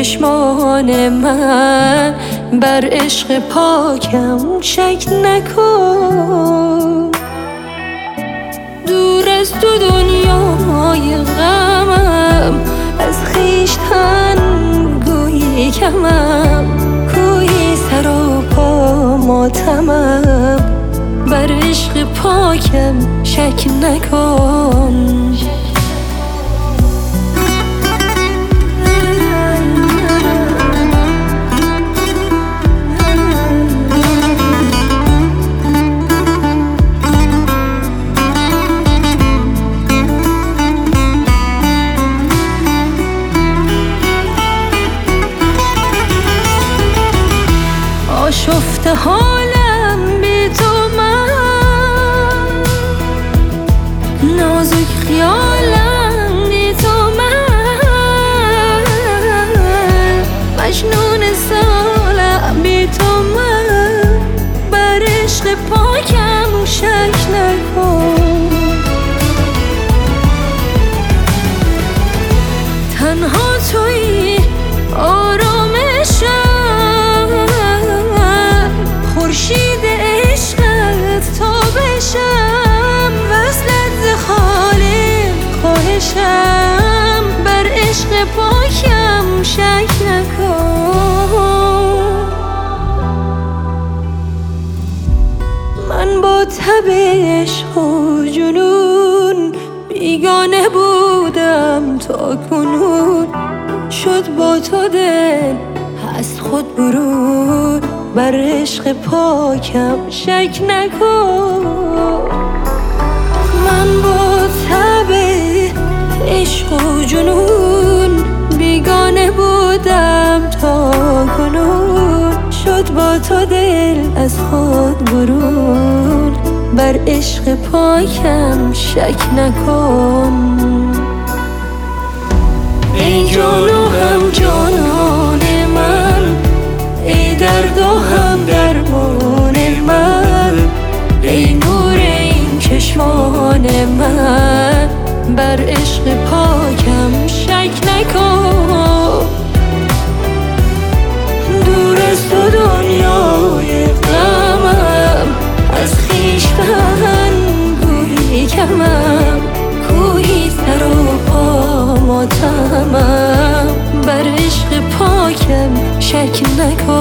چشمان من، بر عشق پاکم شک نکن. دور از تو دنیای غمم، از خویشتن گویی کمم، کویی سر و پا ماتمم، بر عشق پاکم شک نکن. آشفته حالم بی تو من، نازک خیالم بی تو من، مجنون سالم بی تو من، بر عشق پاکم شک نکن. تنها تویی آرامشم، خورشید عشقت تا بشم، وصلت ز خالق خواهشم، بر عشق پاکم شک نکن. من با تب عشق و جنون بیگانه بودم تا کنون، شد با تو دل از خود برون، بر عشق پاکم شک نکن. من با تب عشق و جنون بیگانه بودم تا کنون، شد با تو دل از خود برون، بر عشق پاکم شک نکن. ای جان و هم جانان من، ای درد و هم درمان من، ای نور این چشمان من، بر عشق پاکم شک نکن. دور از تو دنیای غمم، از خویشتن گویی کمم، کوهی سر و پا ماتمم، بر عشق پاکم شک نکن.